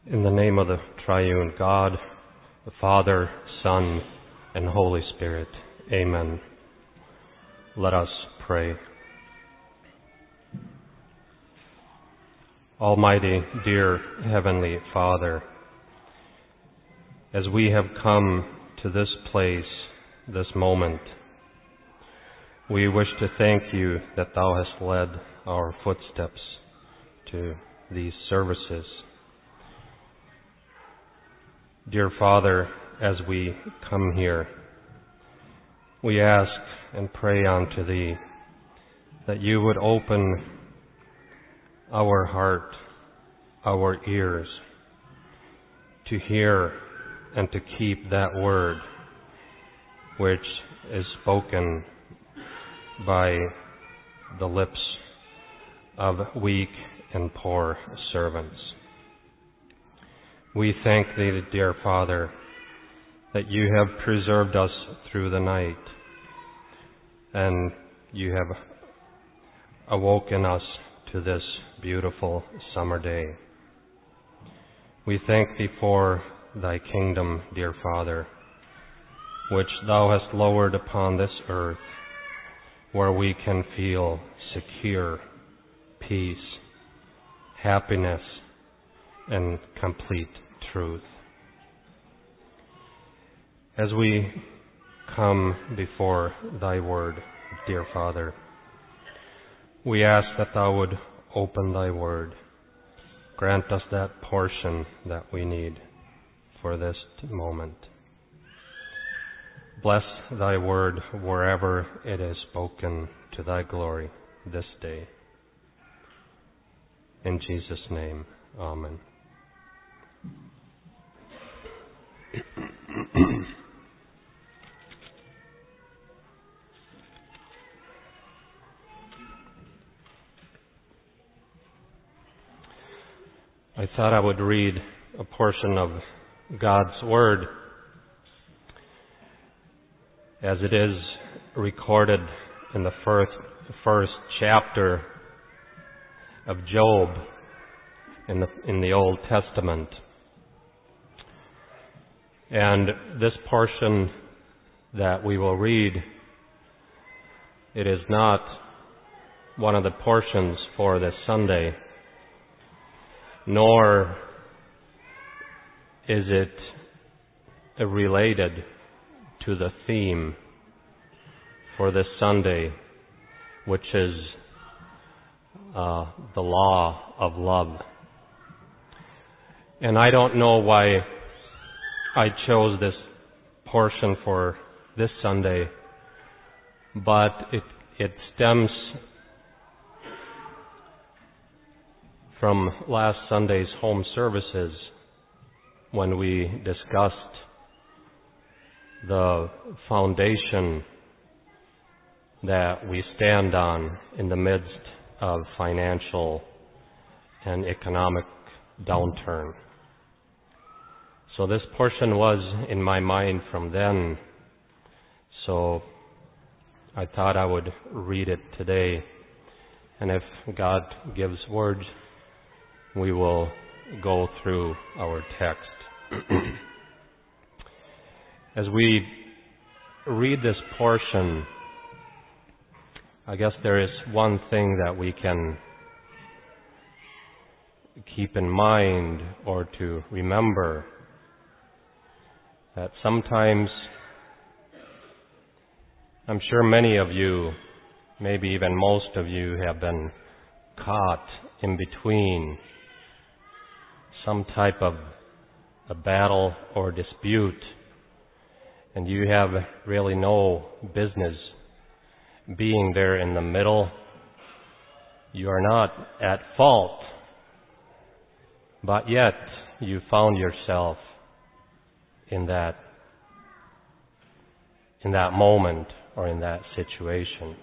In the name of the triune God, the Father, Son, and Holy Spirit. Amen. Let us pray. Almighty, dear Heavenly Father, as we have come to this place, this moment, we wish to thank you that Thou hast led our footsteps to these services. Dear Father, as we come here, we ask and pray unto Thee that you would open our heart, our ears, to hear and to keep that word which is spoken by the lips of weak and poor servants. We thank Thee, dear Father, that you have preserved us through the night, and you have awoken us to this beautiful summer day. We thank Thee for Thy kingdom, dear Father, which Thou hast lowered upon this earth, where we can feel secure, peace, happiness, and complete truth. As we come before Thy word, dear Father, we ask that Thou would open Thy word. Grant us that portion that we need for this moment. Bless Thy word wherever it is spoken to Thy glory this day. In Jesus' name, amen. I thought I would read a portion of God's Word as it is recorded in the first chapter of Job in the Old Testament. And this portion that we will read, it is not one of the portions for this Sunday, nor is it related to the theme for this Sunday, which is the law of love. And I don't know why I chose this portion for this Sunday, but it stems from last Sunday's home services when we discussed the foundation that we stand on in the midst of financial and economic downturn. So this portion was in my mind from then, so I thought I would read it today. And if God gives words, we will go through our text. As we read this portion, I guess there is one thing that we can keep in mind or to remember, that sometimes, I'm sure many of you, maybe even most of you, have been caught in between some type of a battle or dispute, and you have really no business being there in the middle. You are not at fault, but yet you found yourself in that moment or in that situation.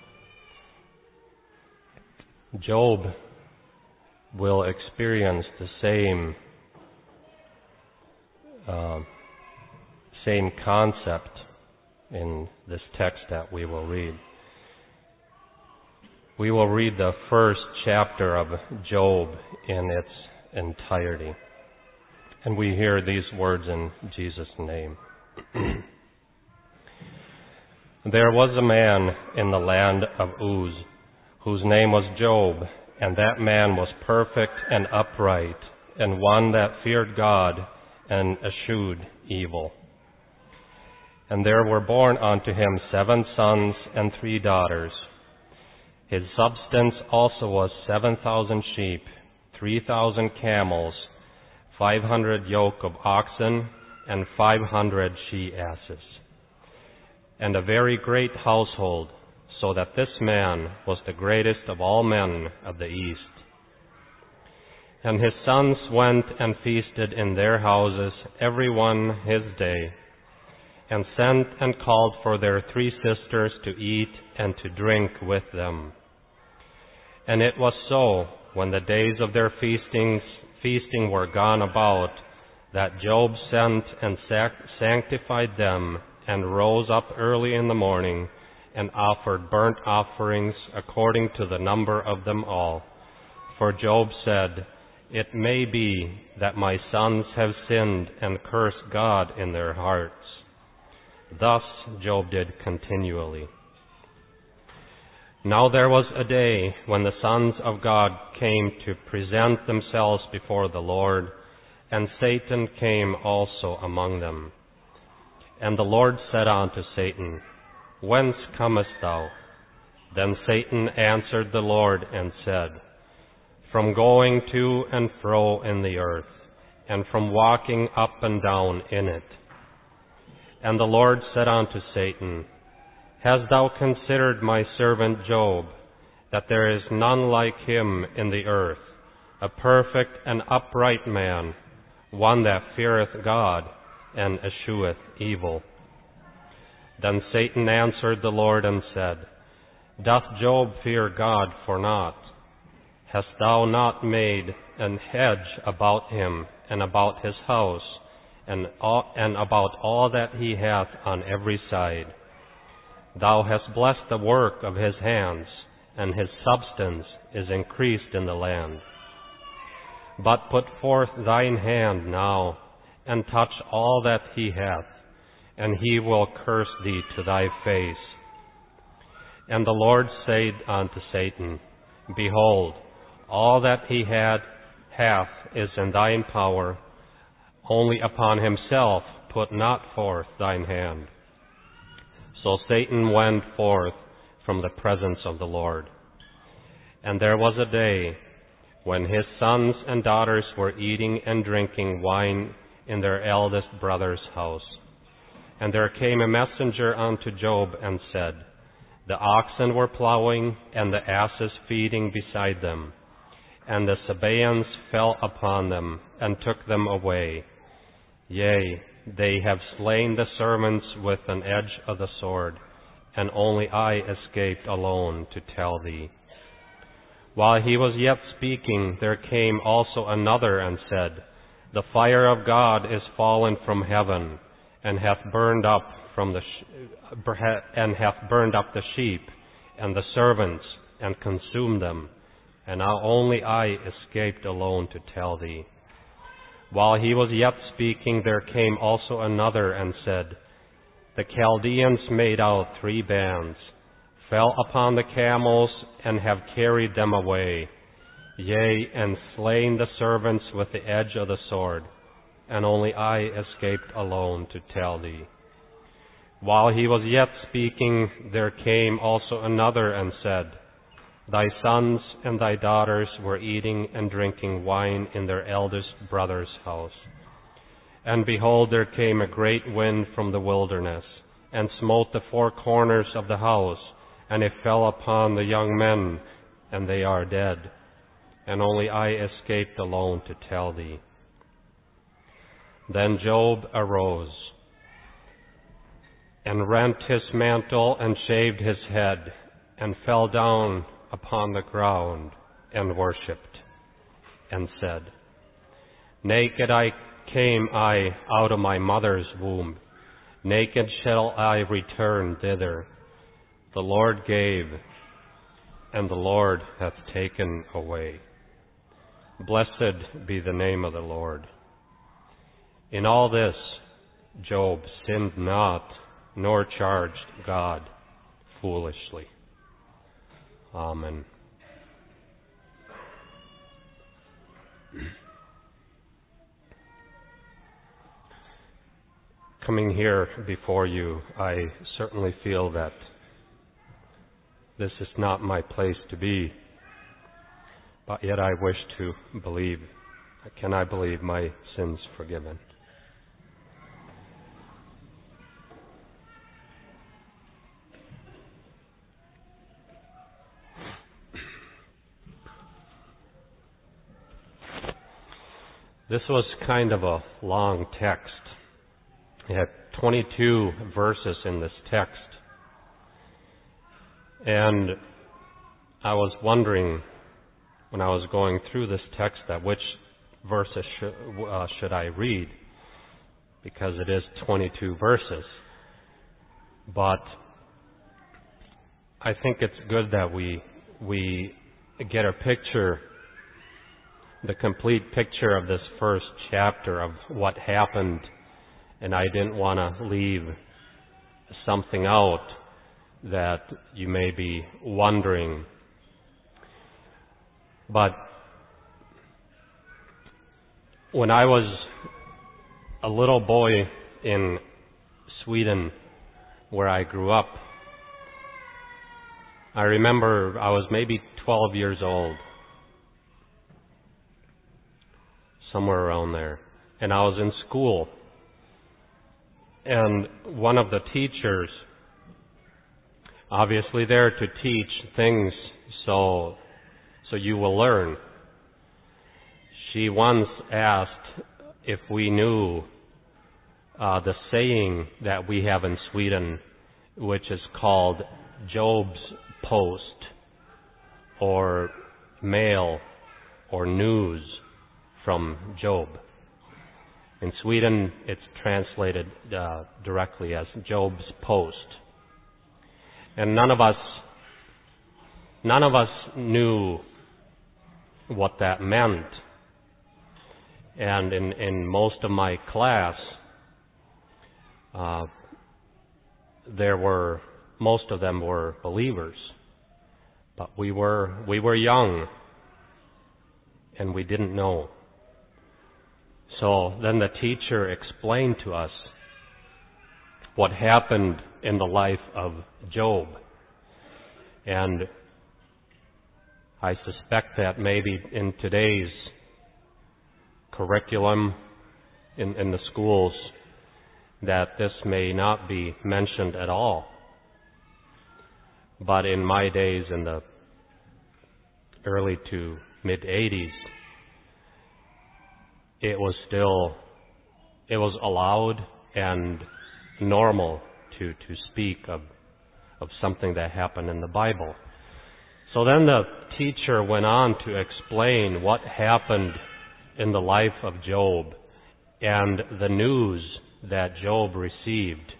Job will experience the same concept in this text that we will read. We will read the first chapter of Job in its entirety. And we hear these words in Jesus' name. There was a man in the land of Uz, whose name was Job, and that man was perfect and upright, and one that feared God and eschewed evil. And there were born unto him 7 sons and 3 daughters. His substance also was 7,000 sheep, 3,000 camels, 500 yoke of oxen, and 500 she-asses, and a very great household, so that this man was the greatest of all men of the east. And his sons went and feasted in their houses, every one his day, and sent and called for their 3 sisters to eat and to drink with them. And it was so, when the days of their feasting were gone about, that Job sent and sanctified them, and rose up early in the morning, and offered burnt offerings according to the number of them all. For Job said, "It may be that my sons have sinned and cursed God in their hearts." Thus Job did continually. Now there was a day when the sons of God came to present themselves before the Lord, and Satan came also among them. And the Lord said unto Satan, "Whence comest thou?" Then Satan answered the Lord and said, "From going to and fro in the earth, and from walking up and down in it." And the Lord said unto Satan, "Hast thou considered my servant Job, that there is none like him in the earth, a perfect and upright man, one that feareth God and escheweth evil?" Then Satan answered the Lord and said, "Doth Job fear God for naught? Hast thou not made an hedge about him and about his house, and about all that he hath on every side? Thou hast blessed the work of his hands, and his substance is increased in the land. But put forth thine hand now, and touch all that he hath, and he will curse thee to thy face." And the Lord said unto Satan, "Behold, all that he hath is in thine power, only upon himself put not forth thine hand." So Satan went forth from the presence of the Lord. And there was a day when his sons and daughters were eating and drinking wine in their eldest brother's house. And there came a messenger unto Job and said, "The oxen were plowing, and the asses feeding beside them, and the Sabaeans fell upon them, and took them away. Yea, they have slain the servants with an edge of the sword, and only I escaped alone to tell thee." While he was yet speaking, there came also another and said, "The fire of God is fallen from heaven, and hath burned up the sheep and the servants, and consumed them, and now only I escaped alone to tell thee." While he was yet speaking, there came also another and said, "The Chaldeans made out 3 bands, fell upon the camels, and have carried them away, yea, and slain the servants with the edge of the sword, and only I escaped alone to tell thee." While he was yet speaking, there came also another and said, "Thy sons and thy daughters were eating and drinking wine in their eldest brother's house. And behold, there came a great wind from the wilderness, and smote the 4 corners of the house, and it fell upon the young men, and they are dead. And only I escaped alone to tell thee." Then Job arose, and rent his mantle, and shaved his head, and fell down upon the ground, and worshipped, and said, "Naked came I out of my mother's womb, naked shall I return thither. The Lord gave, and the Lord hath taken away. Blessed be the name of the Lord." In all this, Job sinned not, nor charged God foolishly. Amen. Coming here before you, I certainly feel that this is not my place to be, but yet I wish to believe. Can I believe my sins forgiven? This was kind of a long text. It had 22 verses in this text. And I was wondering when I was going through this text that which verses should I read, because it is 22 verses. But I think it's good that we get a picture, the complete picture of this first chapter of what happened, and I didn't want to leave something out that you may be wondering. But when I was a little boy in Sweden, where I grew up, I remember I was maybe 12 years old, somewhere around there, and I was in school. And one of the teachers, obviously there to teach things so you will learn, she once asked if we knew the saying that we have in Sweden, which is called Job's post, or mail, or news from Job. In Sweden, it's translated directly as Job's post. And none of us knew what that meant. And in most of my class, most of them were believers, but we were young, and we didn't know. So then the teacher explained to us what happened in the life of Job. And I suspect that maybe in today's curriculum in the schools that this may not be mentioned at all. But in my days, in the early to mid-'80s, it was allowed and normal to speak of something that happened in the Bible. So then the teacher went on to explain what happened in the life of Job and the news that Job received.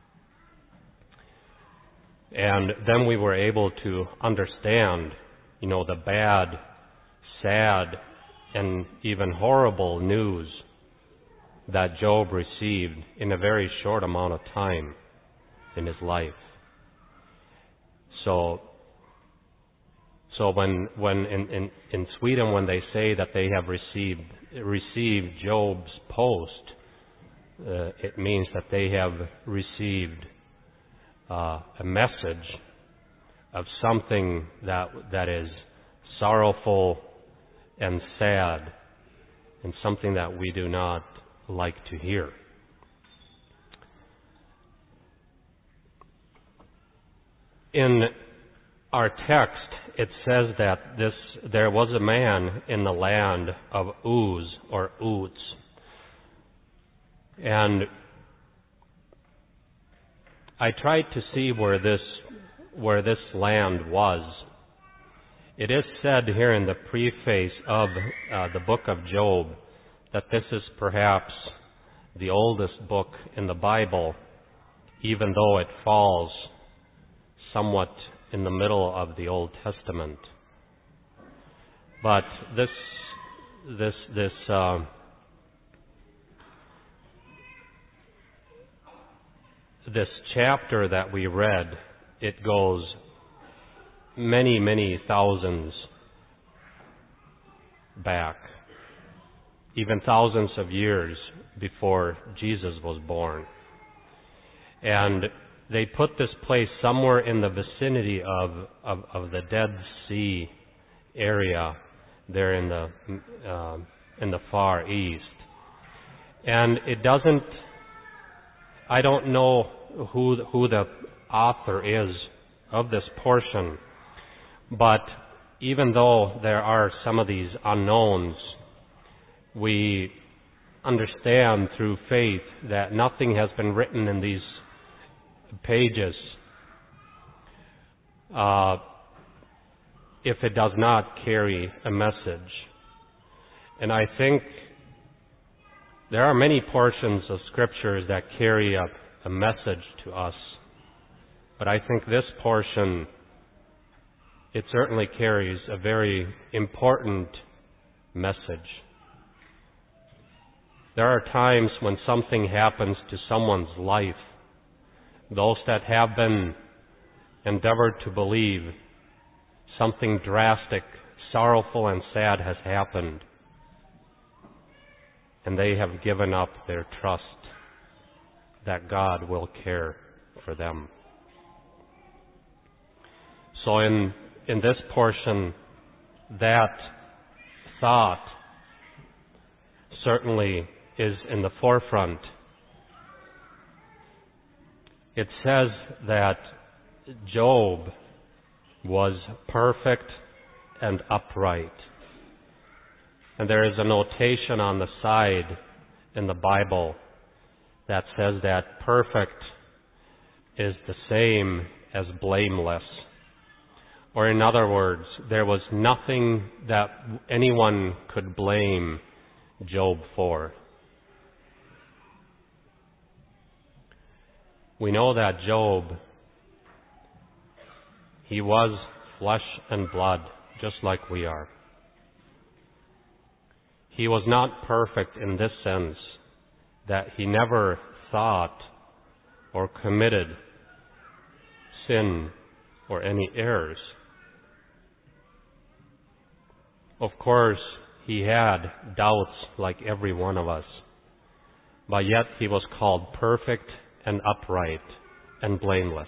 And then we were able to understand, the bad, sad, and even horrible news that Job received in a very short amount of time in his life. So when in Sweden, when they say that they have received Job's post, it means that they have received a message of something that is sorrowful and sad, and something that we do not like to hear. In our text, it says that there was a man in the land of Uz, or Uz. And I tried to see where this land was. It is said here in the preface of the book of Job that this is perhaps the oldest book in the Bible, even though it falls somewhat in the middle of the Old Testament. But this chapter that we read, it goes many, many thousands back, even thousands of years before Jesus was born. And they put this place somewhere in the vicinity of the Dead Sea area there in the Far East. And it doesn't, I don't know who the author is of this portion, but even though there are some of these unknowns, we understand through faith that nothing has been written in these pages if it does not carry a message. And I think there are many portions of Scriptures that carry a message to us, but I think this portion, it certainly carries a very important message. There are times when something happens to someone's life, those that have been endeavored to believe something drastic, sorrowful, and sad has happened, and they have given up their trust that God will care for them. So in this portion, that thought certainly is in the forefront. It says that Job was perfect and upright. And there is a notation on the side in the Bible that says that perfect is the same as blameless. Or in other words, there was nothing that anyone could blame Job for. We know that Job, he was flesh and blood, just like we are. He was not perfect in this sense that he never thought or committed sin or any errors. Of course, he had doubts like every one of us, but yet he was called perfect and upright and blameless.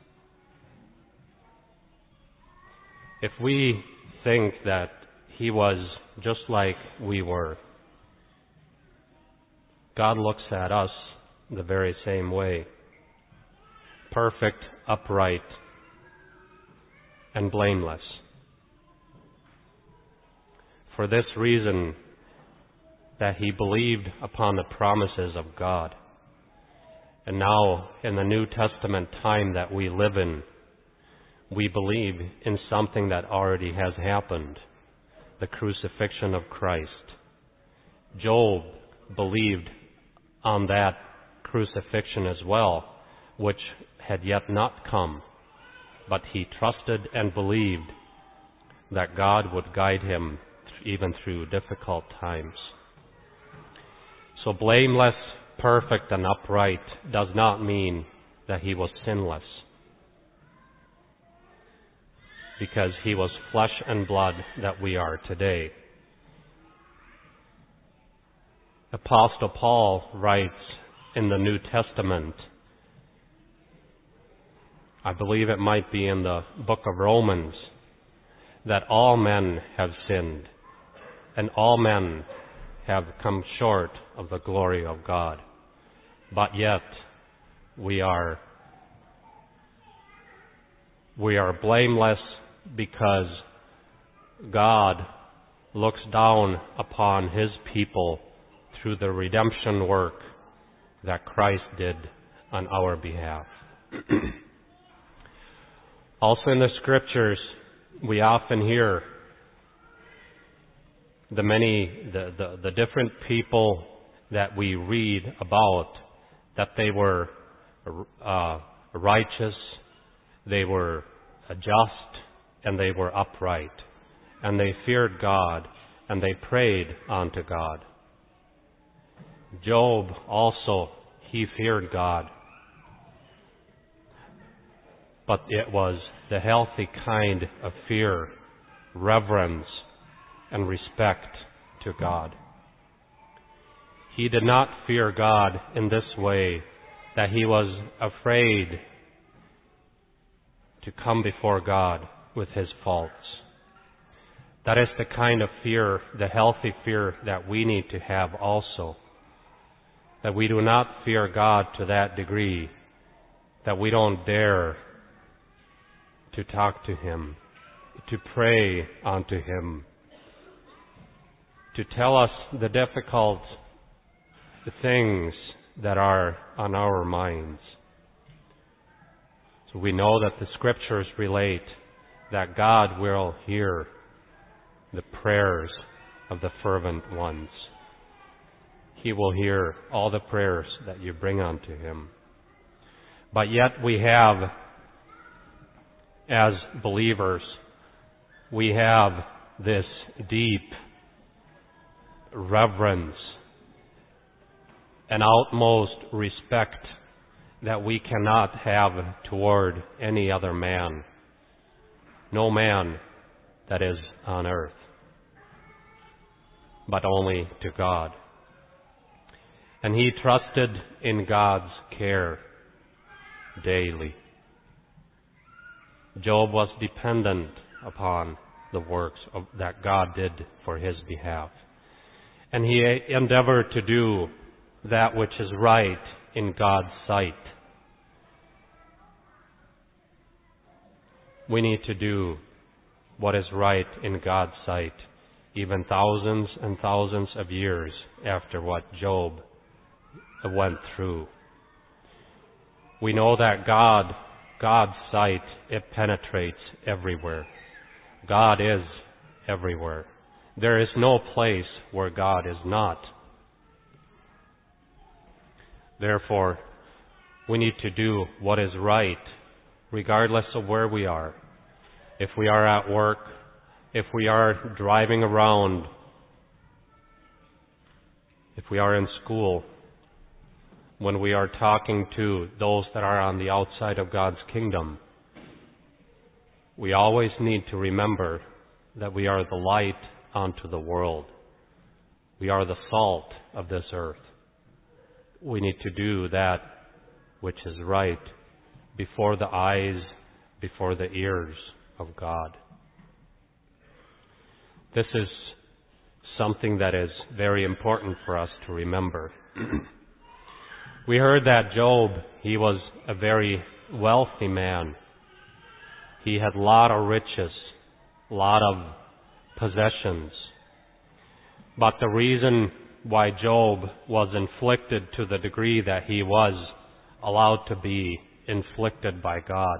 If we think that he was just like we were, God looks at us the very same way. Perfect, upright, and blameless. For this reason, that he believed upon the promises of God. And now, in the New Testament time that we live in, we believe in something that already has happened, the crucifixion of Christ. Job believed on that crucifixion as well, which had yet not come, but he trusted and believed that God would guide him even through difficult times. So blameless, perfect, and upright does not mean that he was sinless, because he was flesh and blood that we are today. Apostle Paul writes in the New Testament, I believe it might be in the book of Romans, that all men have sinned and all men have come short of the glory of God. But yet we are blameless because God looks down upon his people through the redemption work that Christ did on our behalf. Also in the Scriptures, we often hear the different people that we read about, that they were righteous, they were just, and they were upright, and they feared God, and they prayed unto God. Job also, he feared God, but it was the healthy kind of fear, reverence, and respect to God. He did not fear God in this way, that he was afraid to come before God with his faults. That is the kind of fear, the healthy fear that we need to have also. That we do not fear God to that degree that we don't dare to talk to him, to pray unto him, to tell us the difficult things that are on our minds. So we know that the Scriptures relate that God will hear the prayers of the fervent ones. He will hear all the prayers that you bring unto him. But yet we have, as believers, we have this deep reverence and utmost respect that we cannot have toward any other man. No man that is on earth, but only to God. And he trusted in God's care daily. Job was dependent upon the works that God did for his behalf. And he endeavored to do that which is right in God's sight. We need to do what is right in God's sight, even thousands and thousands of years after what Job went through. We know that God's sight, it penetrates everywhere. God is everywhere. There is no place where God is not. Therefore, we need to do what is right, regardless of where we are. If we are at work, if we are driving around, if we are in school, when we are talking to those that are on the outside of God's kingdom, we always need to remember that we are the light unto the world. We are the salt of this earth. We need to do that which is right before the eyes, before the ears of God. This is something that is very important for us to remember. We heard that Job, he was a very wealthy man. He had a lot of riches, a lot of possessions. But the reason why Job was inflicted to the degree that he was allowed to be inflicted by God,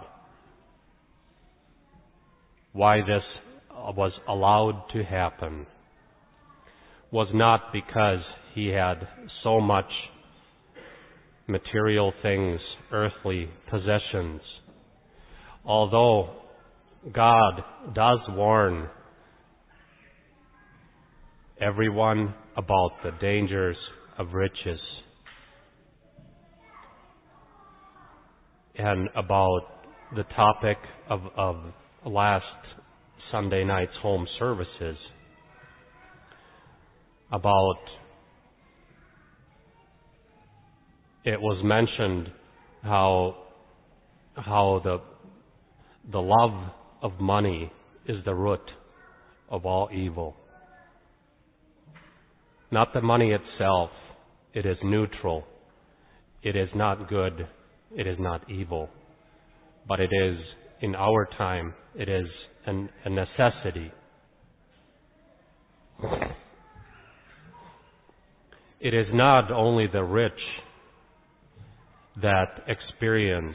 why this was allowed to happen, was not because he had so much material things, earthly possessions. Although God does warn everyone about the dangers of riches and about the topic of last Sunday night's home services, about it was mentioned how the love of money is the root of all evil. Not the money itself. It is neutral. It is not good. It is not evil. But it is, in our time, it is a necessity. It is not only the rich that experience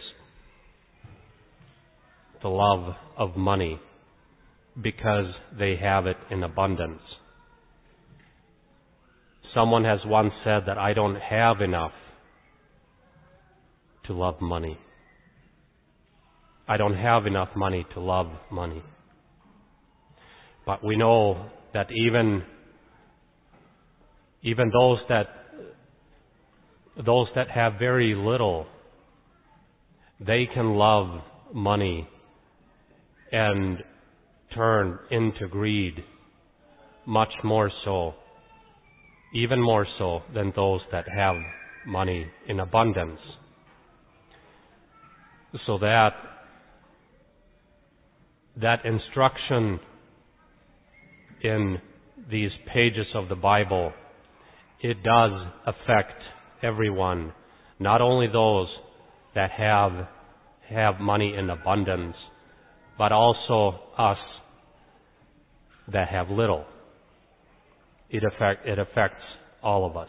the love of money because they have it in abundance. Someone has once said that I don't have enough to love money. I don't have enough money to love money. But we know that even those that have very little, they can love money and turn into greed, much more so, even more so than those that have money in abundance. So that instruction in these pages of the Bible, it does affect everyone, not only those that have money in abundance, but also us that have little. It affects all of us.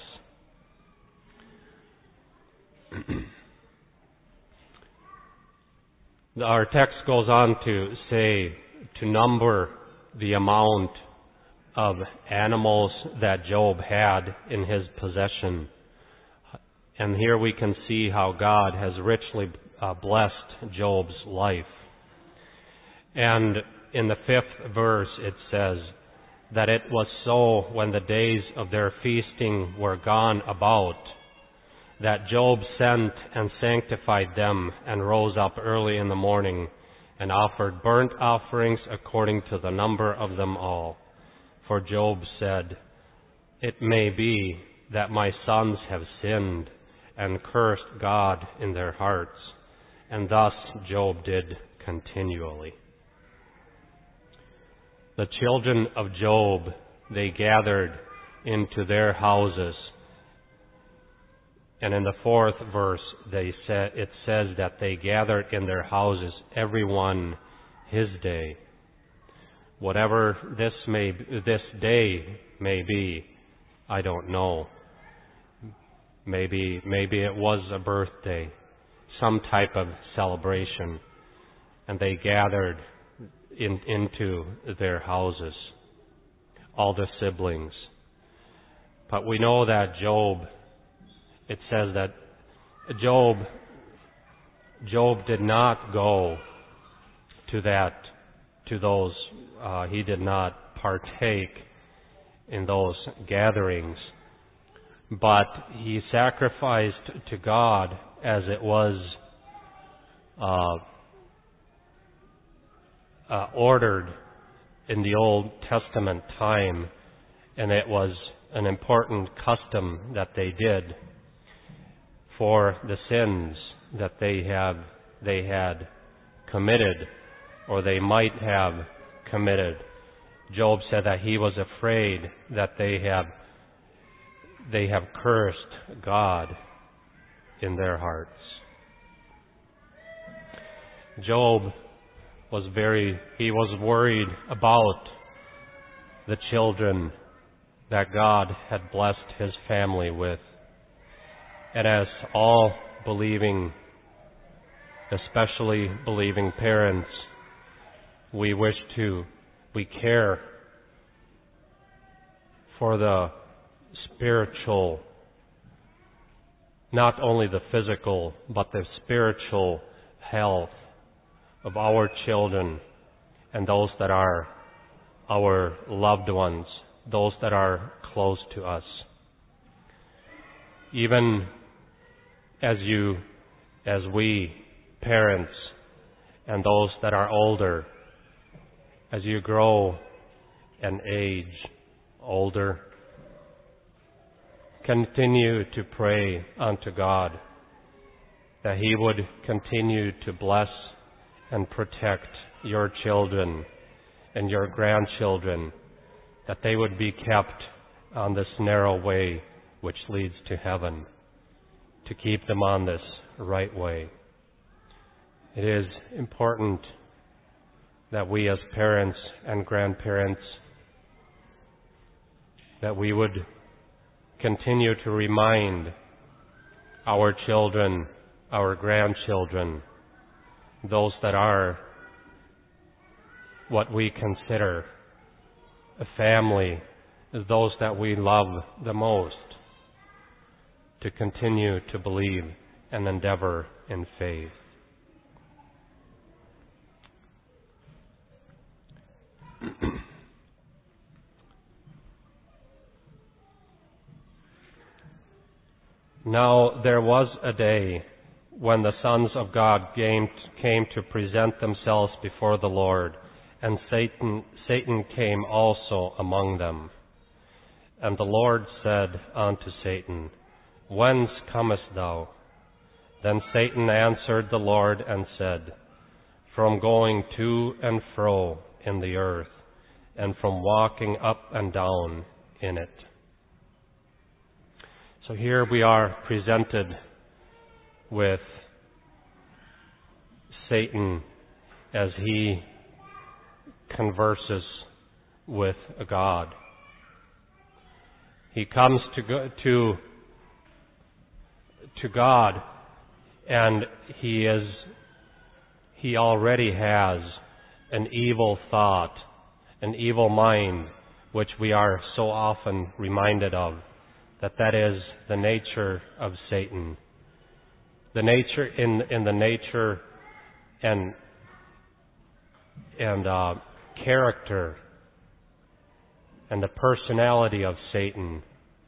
Our text goes on to say, to number the amount of animals that Job had in his possession. And here we can see how God has richly blessed Job's life. And in the 5th verse it says that it was so when the days of their feasting were gone about, that Job sent and sanctified them and rose up early in the morning and offered burnt offerings according to the number of them all. For Job said, "It may be that my sons have sinned and cursed God in their hearts." And thus Job did continually. The children of Job, they gathered into their houses. And in the 4th verse, it says that they gathered in their houses, every one his day. Whatever this day may be, I don't know. Maybe it was a birthday, some type of celebration, and they gathered into their houses, all the siblings. But we know that Job, it says that Job did not go to those, he did not partake in those gatherings, but he sacrificed to God as it was ordered in the Old Testament time, and it was an important custom that they did for the sins that they had committed, or they might have committed. Job said that he was afraid that they have cursed God in their hearts. Job was worried about the children that God had blessed his family with. And as all believing, especially believing parents, we care for the spiritual, not only the physical, but the spiritual health of our children and those that are our loved ones, those that are close to us. Even as we parents and those that are older, as you grow and age older, continue to pray unto God that He would continue to bless and protect your children and your grandchildren, that they would be kept on this narrow way which leads to heaven, to keep them on this right way. It is important that we as parents and grandparents, that we would continue to remind our children, our grandchildren, those that are what we consider a family, those that we love the most, to continue to believe and endeavor in faith. Now there was a day when the sons of God came to present themselves before the Lord, and Satan came also among them. And the Lord said unto Satan, Whence comest thou? Then Satan answered the Lord and said, From going to and fro in the earth, and from walking up and down in it. So here we are presented with Satan as he converses with God. He comes to God, and he already has an evil thought, an evil mind, which we are so often reminded of, that is the nature of Satan. The nature in the nature and character and the personality of Satan.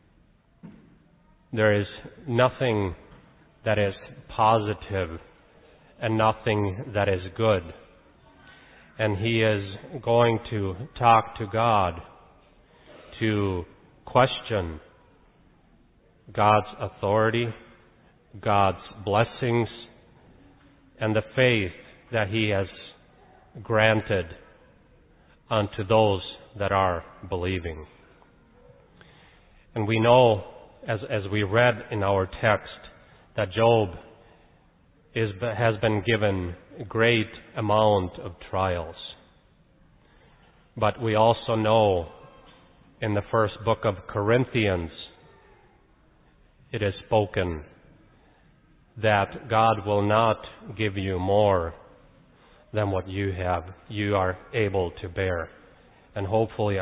There is nothing that is positive and nothing that is good. And he is going to talk to God to question God's authority, God's blessings, and the faith that he has granted unto those that are believing. And we know, as we read in our text, that Job has been given a great amount of trials. But we also know in the first book of Corinthians, it is spoken that God will not give you more than what you are able to bear. And hopefully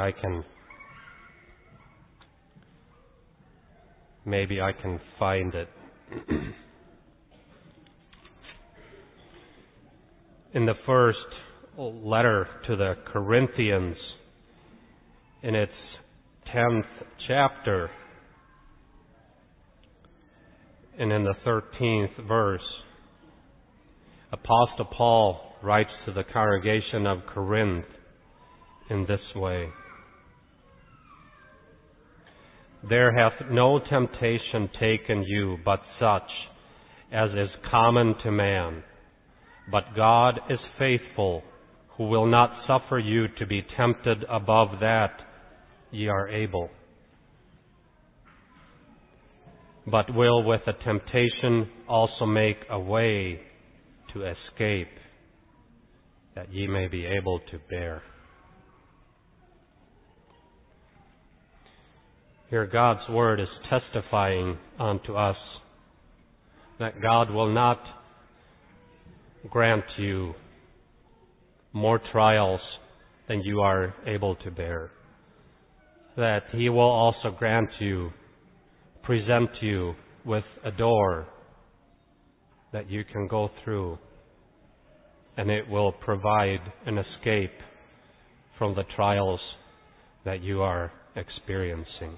maybe I can find it. In the first letter to the Corinthians, in its 10th chapter, and in the 13th verse, Apostle Paul writes to the congregation of Corinth in this way: There hath no temptation taken you but such as is common to man. But God is faithful, who will not suffer you to be tempted above that ye are able, but will with the temptation also make a way to escape, that ye may be able to bear. Here God's Word is testifying unto us that God will not grant you more trials than you are able to bear. That He will also present you with a door that you can go through, and it will provide an escape from the trials that you are experiencing.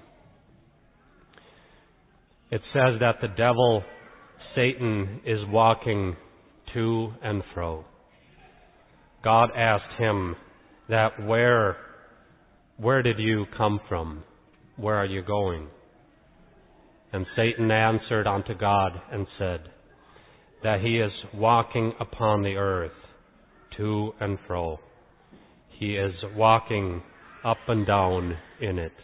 It says that the devil, Satan, is walking to and fro. God asked him that where did you come from? Where are you going? And Satan answered unto God and said that he is walking upon the earth to and fro. He is walking up and down in it.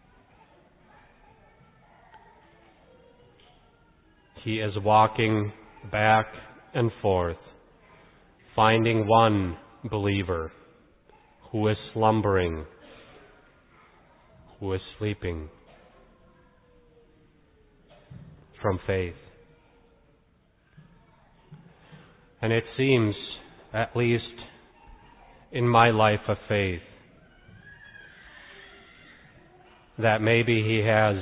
He is walking back and forth, finding one believer who is slumbering, who is sleeping from faith. And it seems, at least in my life of faith, that maybe he has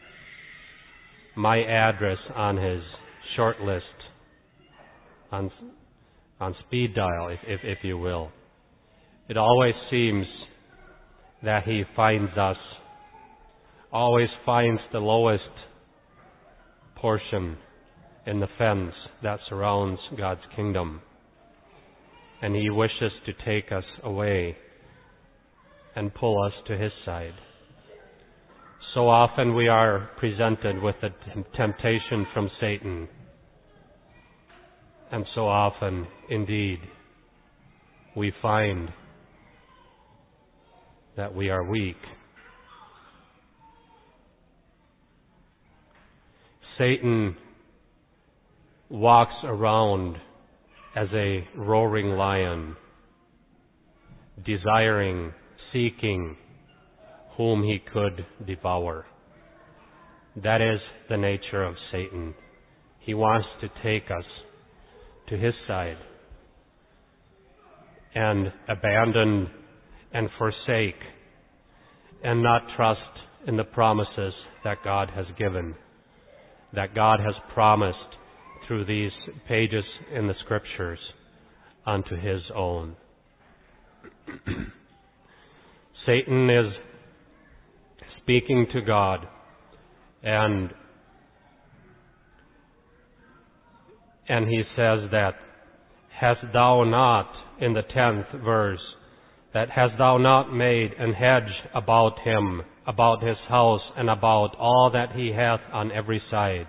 my address on his short list, on speed dial, if you will. It always seems that he always finds the lowest portion in the fence that surrounds God's kingdom. And he wishes to take us away and pull us to his side. So often we are presented with a temptation from Satan. And so often, indeed, we find that we are weak. Satan walks around as a roaring lion, desiring, seeking whom he could devour. That is the nature of Satan. He wants to take us to his side and abandon and forsake and not trust in the promises that God has given, that God has promised through these pages in the Scriptures unto his own. Satan is speaking to God, and he says that, hast thou not, in the 10th verse, that hast thou not made an hedge about him, about his house, and about all that he hath on every side?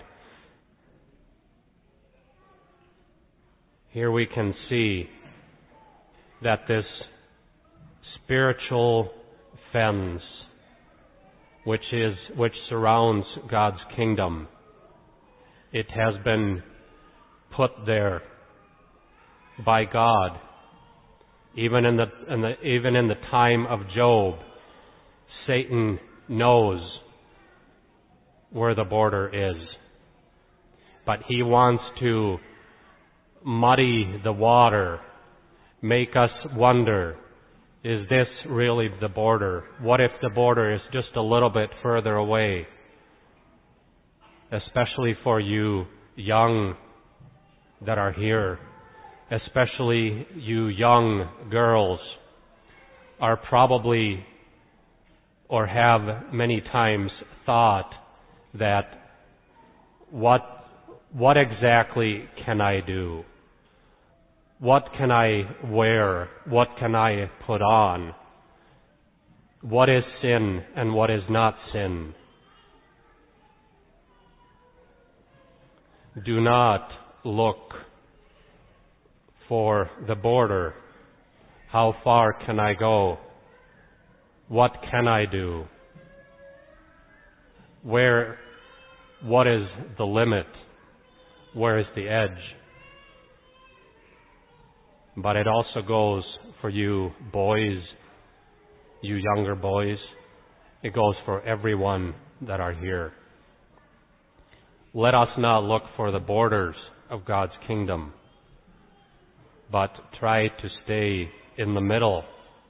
Here we can see that this spiritual fence, which surrounds God's kingdom, it has been put there by God. Even in the time of Job, Satan knows where the border is, but he wants to muddy the water, make us wonder, is this really the border? What if the border is just a little bit further away? Especially for you young that are here, especially you young girls, are probably or have many times thought that what exactly can I do? What can I wear? What can I put on? What is sin and what is not sin? Do not look for the border. How far can I go? What can I do? What is the limit? Where is the edge? But it also goes for you boys, you younger boys. It goes for everyone that are here. Let us not look for the borders of God's kingdom, but try to stay in the middle,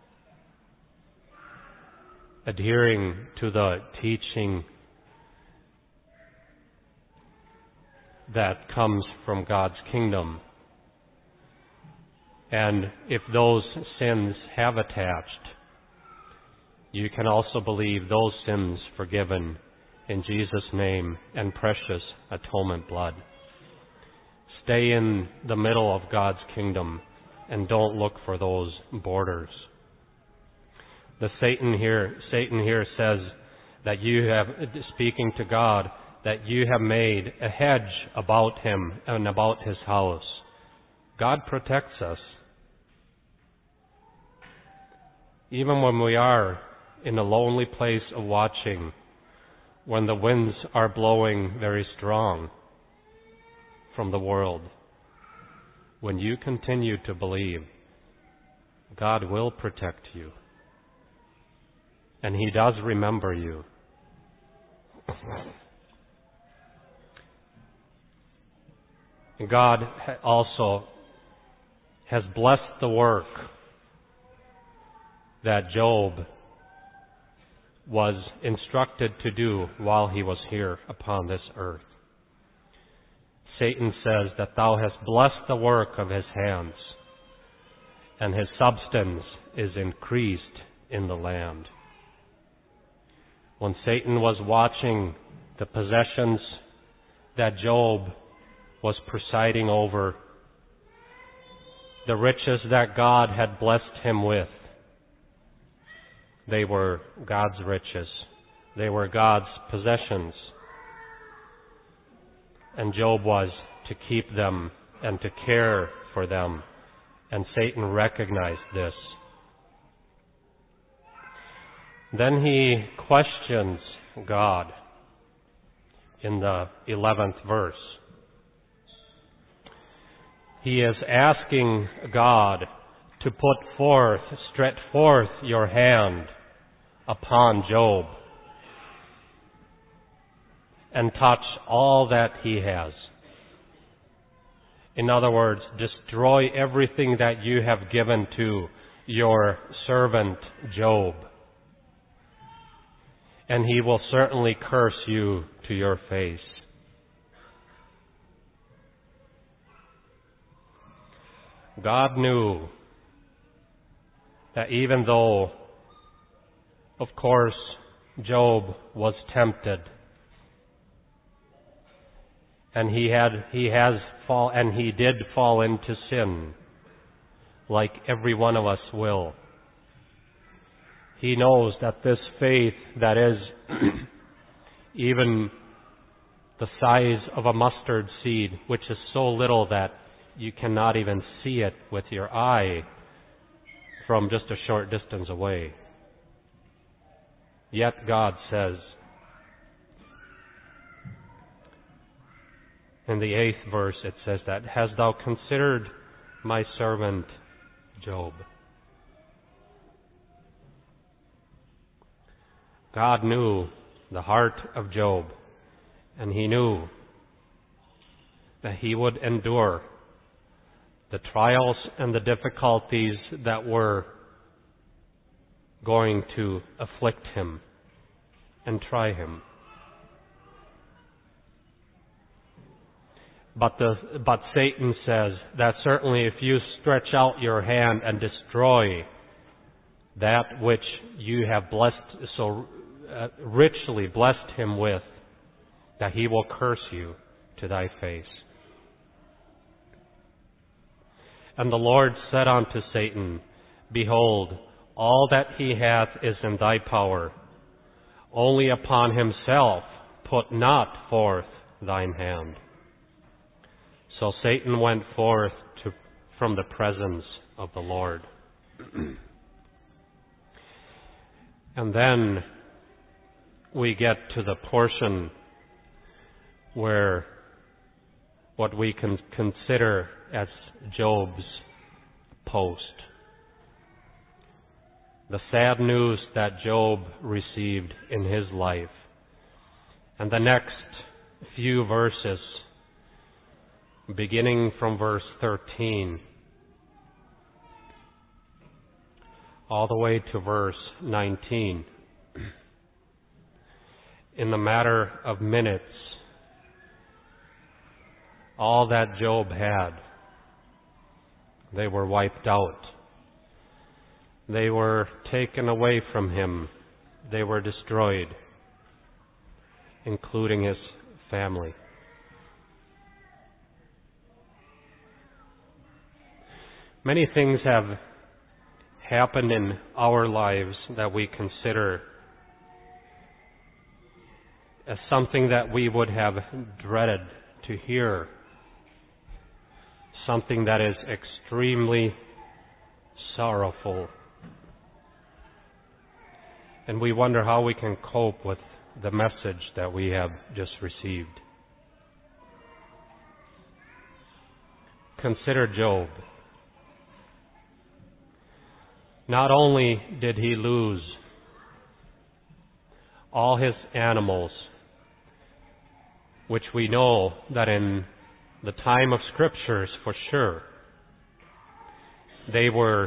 adhering to the teaching that comes from God's kingdom. And if those sins have attached, you can also believe those sins forgiven in Jesus' name and precious atonement blood. Stay in the middle of God's kingdom and don't look for those borders. Satan here says that you have, speaking to God, that you have made a hedge about him and about his house. God protects us. Even when we are in a lonely place of watching, when the winds are blowing very strong from the world, when you continue to believe, God will protect you. And he does remember you. God also has blessed the work that Job was instructed to do while he was here upon this earth. Satan says that thou hast blessed the work of his hands, and his substance is increased in the land. When Satan was watching the possessions that Job was presiding over the riches that God had blessed him with. They were God's riches. They were God's possessions. And Job was to keep them and to care for them. And Satan recognized this. Then he questions God in the 11th verse. He is asking God to stretch forth your hand upon Job and touch all that he has. In other words, destroy everything that you have given to your servant Job, and he will certainly curse you to your face. God knew that even though, of course, Job was tempted, and he did fall into sin, like every one of us will. He knows that this faith that is even the size of a mustard seed, which is so little that you cannot even see it with your eye from just a short distance away. Yet God says, in the 8th verse, it says that, "Hast thou considered my servant Job?" God knew the heart of Job, and he knew that he would endure the trials and the difficulties that were going to afflict him and try him. But Satan says that certainly if you stretch out your hand and destroy that which you have richly blessed him with, that he will curse you to thy face. And the Lord said unto Satan, Behold, all that he hath is in thy power. Only upon himself put not forth thine hand. So Satan went forth from the presence of the Lord. And then we get to the portion where what we can consider as Job's post. The sad news that Job received in his life. And the next few verses, beginning from verse 13, all the way to verse 19, in the matter of minutes, all that Job had, they were wiped out. They were taken away from him. They were destroyed, including his family. Many things have happened in our lives that we consider as something that we would have dreaded to hear, something that is extremely sorrowful. And we wonder how we can cope with the message that we have just received. Consider Job. Not only did he lose all his animals, which we know that in the time of Scriptures for sure, they were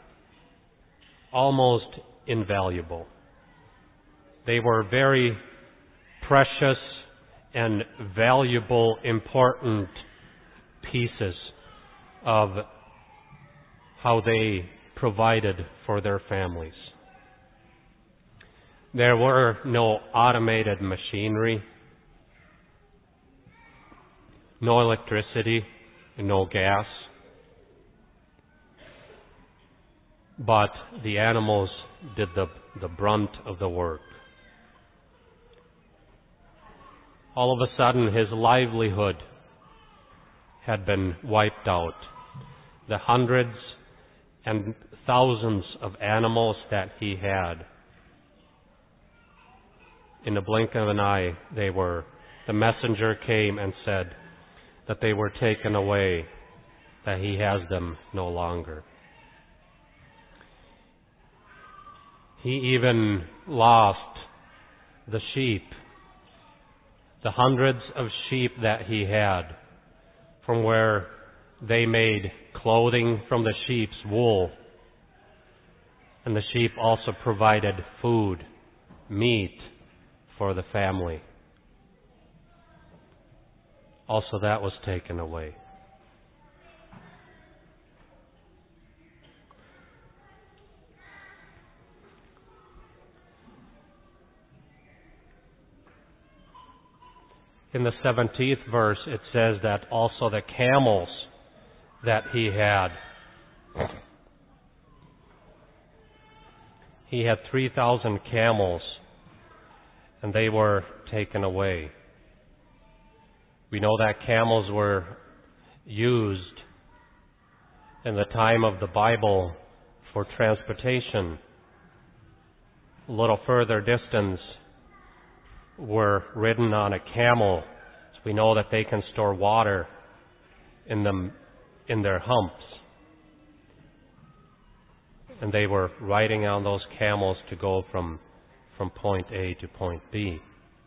almost invaluable. They were very precious and valuable, important pieces of how they provided for their families. There were no automated machinery, no electricity, and no gas. But the animals did the brunt of the work. All of a sudden, his livelihood had been wiped out. The hundreds and thousands of animals that he had, in the blink of an eye, the messenger came and said that they were taken away, that he has them no longer. He even lost the sheep, the hundreds of sheep that he had, from where they made clothing from the sheep's wool. And the sheep also provided food, meat for the family. Also, that was taken away. In the 17th verse, it says that also the camels that he had 3,000 camels, and they were taken away. We know that camels were used in the time of the Bible for transportation. A little further distance were ridden on a camel. So we know that they can store water in their humps. And they were riding on those camels to go from point A to point B.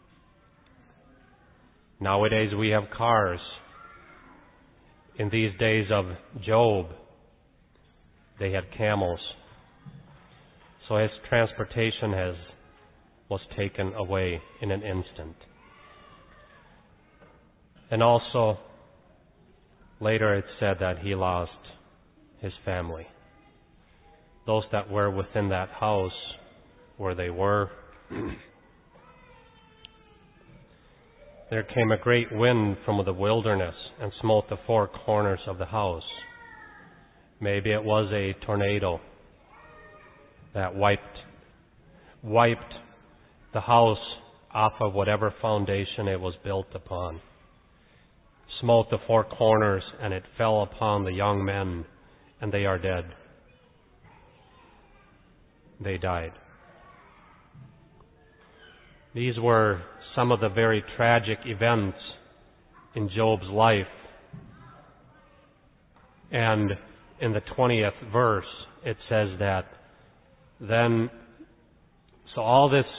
Nowadays we have cars. In these days of Job, they had camels. So his transportation was taken away in an instant. And also, later it said that he lost his family. Those that were within that house where they were. There came a great wind from the wilderness and smote the four corners of the house. Maybe it was a tornado that wiped the house off of whatever foundation it was built upon. Smote the four corners, and it fell upon the young men, and they are dead. They died. These were some of the very tragic events in Job's life. And in the 20th verse, it says that then, so all this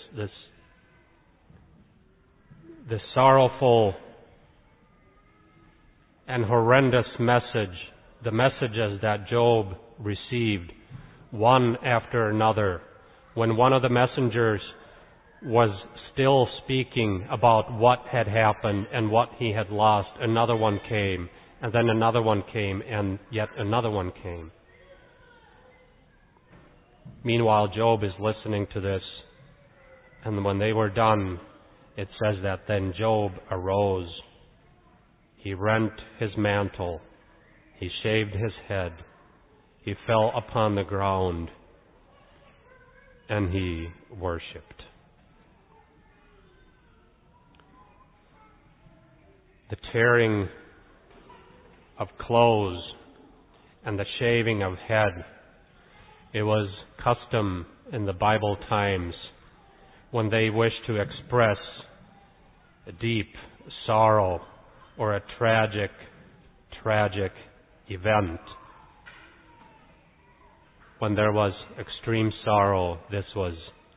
sorrowful and horrendous message, the messages that Job received, one after another, when one of the messengers was still speaking about what had happened and what he had lost, another one came, and then another one came, and yet another one came. Meanwhile, Job is listening to this, and when they were done, it says that then Job arose. He rent his mantle. He shaved his head. He fell upon the ground, and he worshipped. The tearing of clothes and the shaving of head, it was custom in the Bible times when they wished to express a deep sorrow or a tragic event. When there was extreme sorrow, this was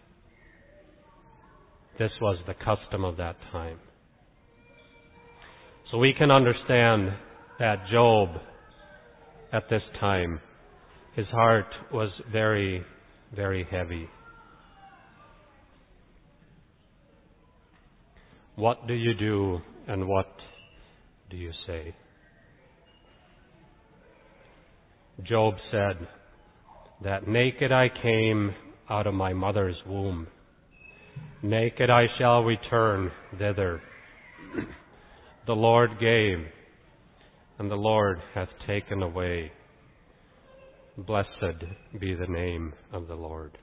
the custom of that time. So we can understand that Job, at this time, his heart was very, very heavy. What do you do and what do you say? Job said that naked I came out of my mother's womb. Naked I shall return thither. The Lord gave, and the Lord hath taken away. Blessed be the name of the Lord.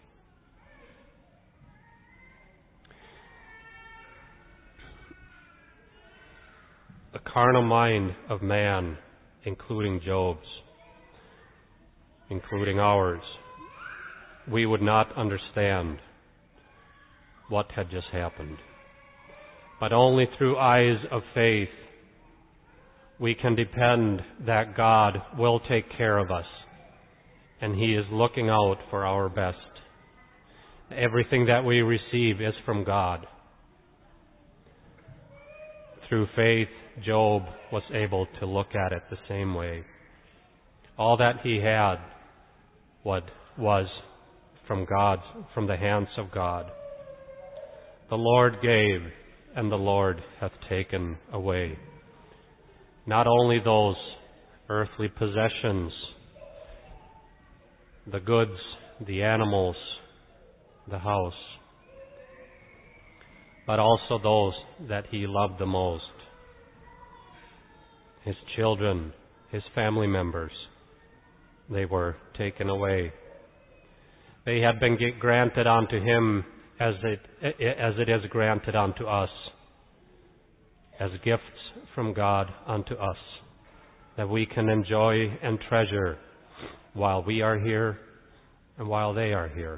The carnal mind of man, including Job's, including ours, we would not understand what had just happened. But only through eyes of faith we can depend that God will take care of us, and He is looking out for our best. Everything that we receive is from God. Through faith, Job was able to look at it the same way. All that he had was from God, from the hands of God. The Lord gave, and the Lord hath taken away. Not only those earthly possessions, the goods, the animals, the house, but also those that he loved the most. His children, his family members, they were taken away. They had been granted unto him as it is granted unto us, as gifts from God unto us, that we can enjoy and treasure while we are here and while they are here.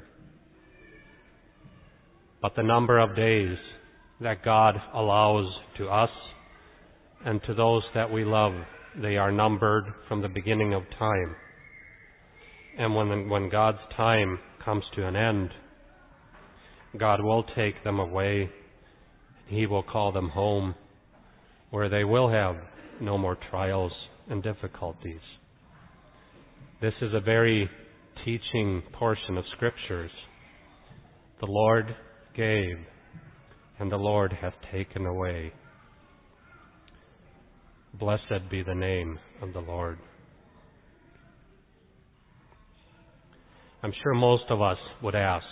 But the number of days that God allows to us and to those that we love, they are numbered from the beginning of time. And when God's time comes to an end, God will take them away. He will call them home, where they will have no more trials and difficulties. This is a very teaching portion of Scriptures. The Lord gave, and the Lord hath taken away. Blessed be the name of the Lord. I'm sure most of us would ask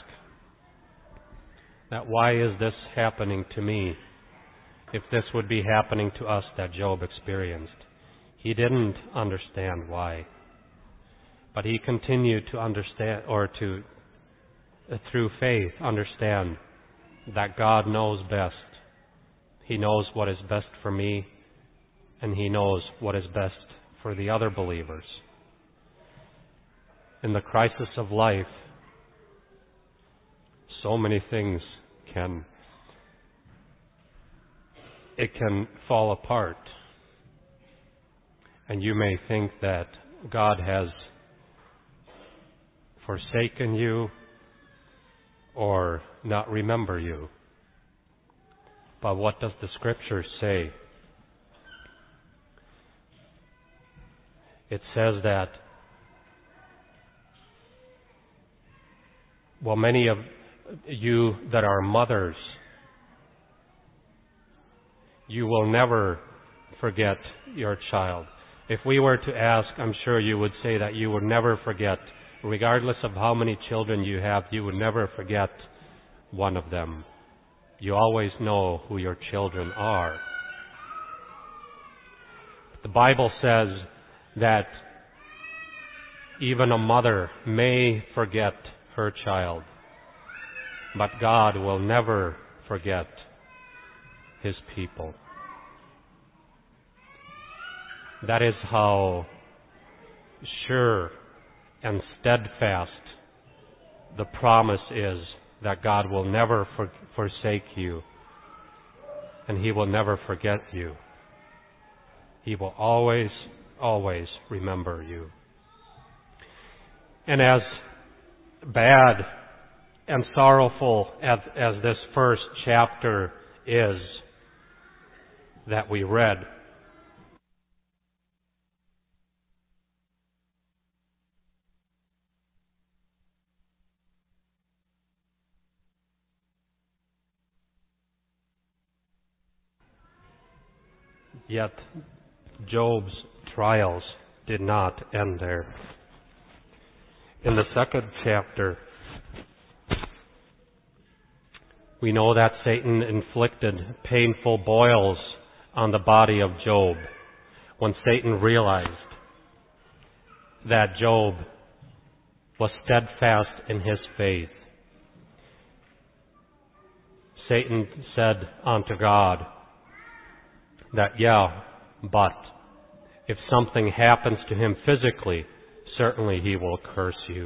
that why is this happening to me if this would be happening to us that Job experienced? He didn't understand why. But he continued to understand, or to, through faith, understand that God knows best. He knows what is best for me, and He knows what is best for the other believers. In the crisis of life, so many things can fall apart. And you may think that God has forsaken you or not remember you. But what does the Scripture say? It says that, well, many of you that are mothers, you will never forget your child. If we were to ask, I'm sure you would say that you would never forget. Regardless of how many children you have, you would never forget one of them. You always know who your children are. The Bible says that even a mother may forget her child, but God will never forget His people. That is how sure and steadfast the promise is that God will never forsake you, and He will never forget you. He will always, always remember you. And as bad and sorrowful as this first chapter is that we read, yet Job's trials did not end there. In the second chapter, we know that Satan inflicted painful boils on the body of Job when Satan realized that Job was steadfast in his faith. Satan said unto God that, but if something happens to him physically, certainly he will curse you.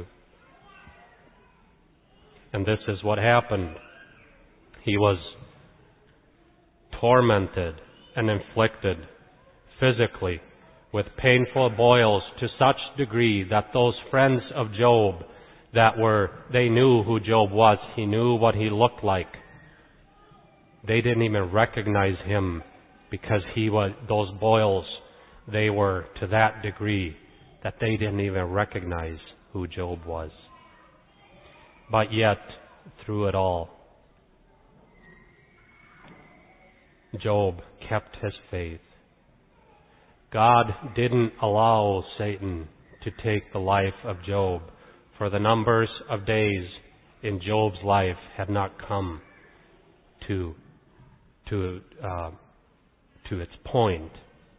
And this is what happened. He was tormented and inflicted physically with painful boils to such degree that those friends of Job they knew who Job was. He knew what he looked like. They didn't even recognize him because those boils, they were to that degree that they didn't even recognize who Job was. But yet, through it all, Job kept his faith. God didn't allow Satan to take the life of Job, for the numbers of days in Job's life had not come to its point.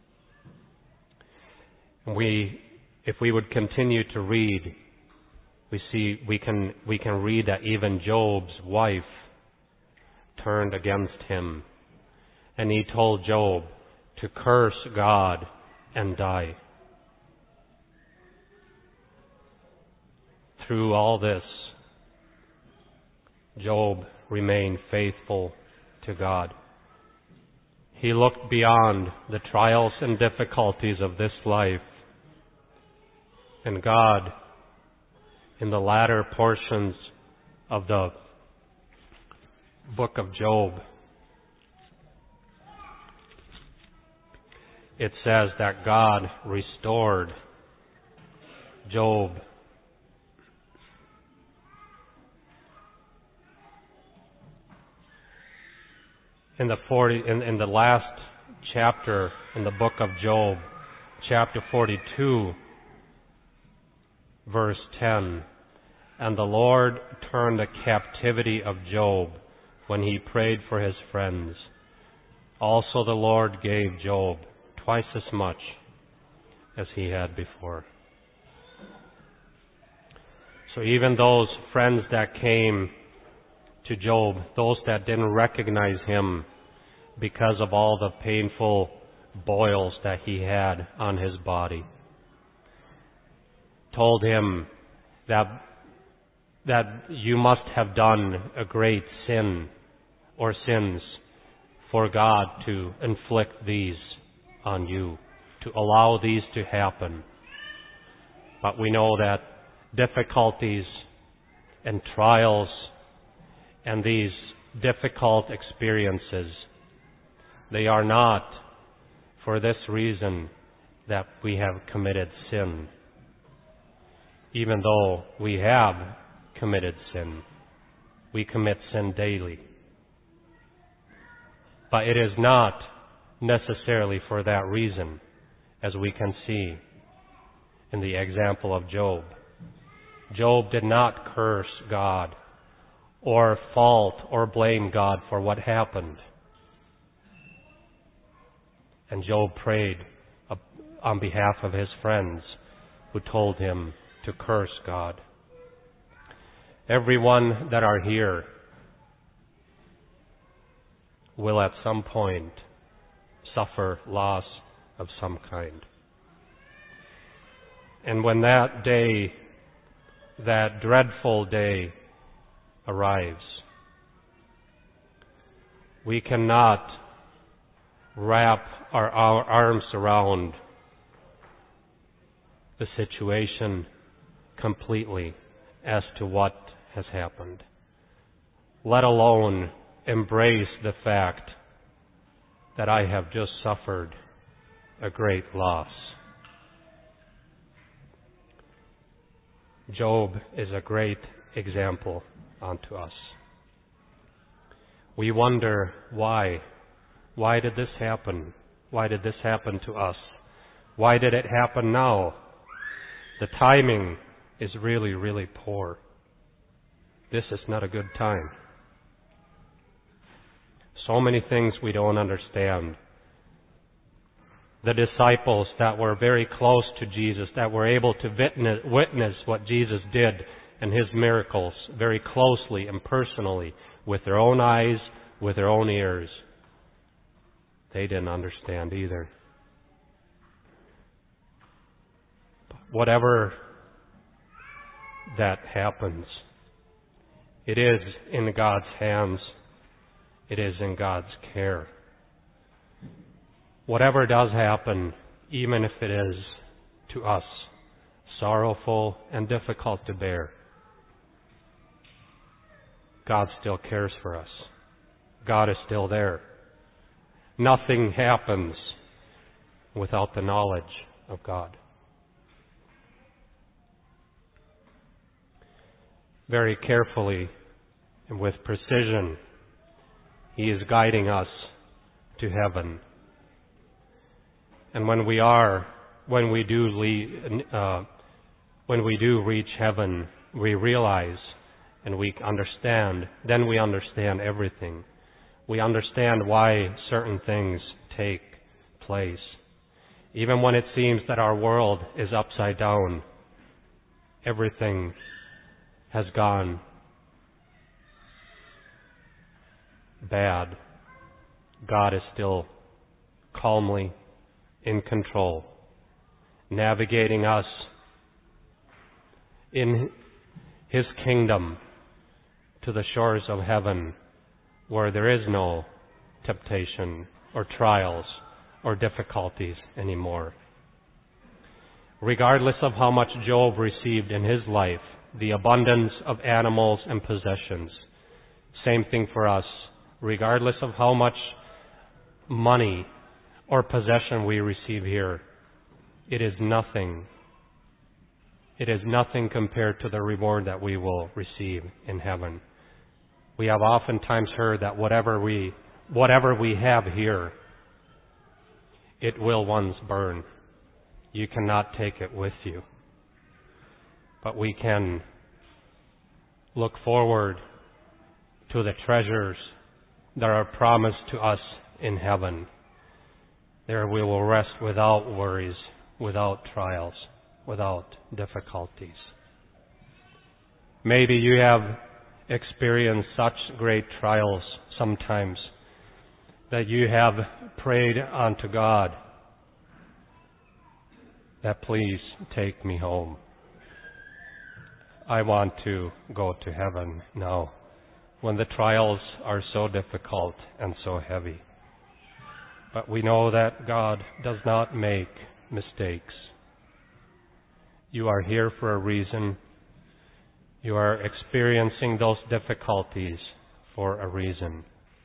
If we would continue to read, we can read that even Job's wife turned against him, and he told Job to curse God and die. Through all this, Job remained faithful to God. He looked beyond the trials and difficulties of this life, and God, in the latter portions of the book of Job, it says that God restored Job. In the last chapter in the book of Job, chapter 42, verse 10, and the Lord turned the captivity of Job when he prayed for his friends. Also the Lord gave Job twice as much as he had before. So even those friends that came to Job, those that didn't recognize him because of all the painful boils that he had on his body, told him that you must have done a great sin or sins for God to inflict these on you, to allow these to happen. But we know that difficulties and trials and these difficult experiences, they are not for this reason that we have committed sin. Even though we have committed sin, we commit sin daily. But it is not necessarily for that reason, as we can see in the example of Job. Job did not curse God or fault or blame God for what happened. And Job prayed on behalf of his friends who told him to curse God. Everyone that are here will at some point suffer loss of some kind. And when that day, that dreadful day arrives, we cannot wrap our arms around the situation completely as to what has happened, let alone embrace the fact that I have just suffered a great loss. Job is a great example unto us. We wonder why. Why did this happen? Why did this happen to us? Why did it happen now? The timing is really, really poor. This is not a good time. So many things we don't understand. The disciples that were very close to Jesus, that were able to witness what Jesus did and His miracles very closely and personally with their own eyes, with their own ears, they didn't understand either. Whatever that happens, it is in God's hands. It is in God's care. Whatever does happen, even if it is to us sorrowful and difficult to bear, God still cares for us. God is still there. Nothing happens without the knowledge of God. Very carefully and with precision, He is guiding us to heaven. And when we do reach heaven, we realize and we understand, then we understand everything. We understand why certain things take place. Even when it seems that our world is upside down, everything has gone bad, God is still calmly in control, navigating us in His kingdom to the shores of heaven, where there is no temptation or trials or difficulties anymore. Regardless of how much Job received in his life, the abundance of animals and possessions, same thing for us. Regardless of how much money or possession we receive here, it is nothing. It is nothing compared to the reward that we will receive in heaven. We have oftentimes heard that whatever we have here, it will once burn. You cannot take it with you. But we can look forward to the treasures that are promised to us in heaven. There we will rest without worries, without trials, without difficulties. Maybe you have experienced such great trials sometimes that you have prayed unto God that please take me home. I want to go to heaven now, when the trials are so difficult and so heavy. But we know that God does not make mistakes. You are here for a reason. You are experiencing those difficulties for a reason.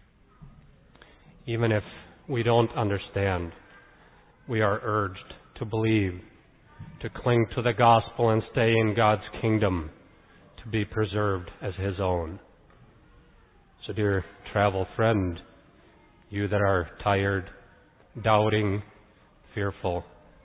Even if we don't understand, we are urged to believe, to cling to the gospel and stay in God's kingdom, to be preserved as His own. So dear travel friend, you that are tired, doubting, fearful,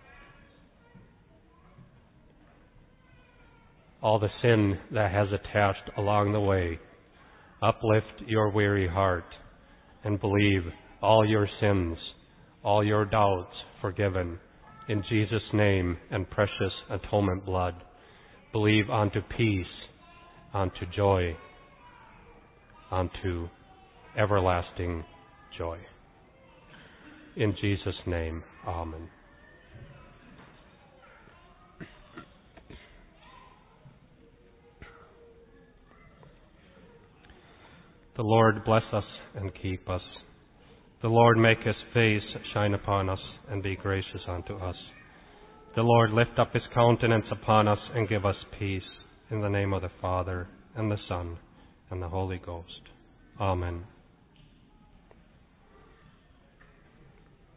all the sin that has attached along the way, uplift your weary heart and believe all your sins, all your doubts forgiven in Jesus' name and precious atonement blood. Believe unto peace, unto joy, unto everlasting joy. In Jesus' name, amen. The Lord bless us and keep us. The Lord make His face shine upon us and be gracious unto us. The Lord lift up His countenance upon us and give us peace. In the name of the Father, and the Son, and the Holy Ghost. Amen.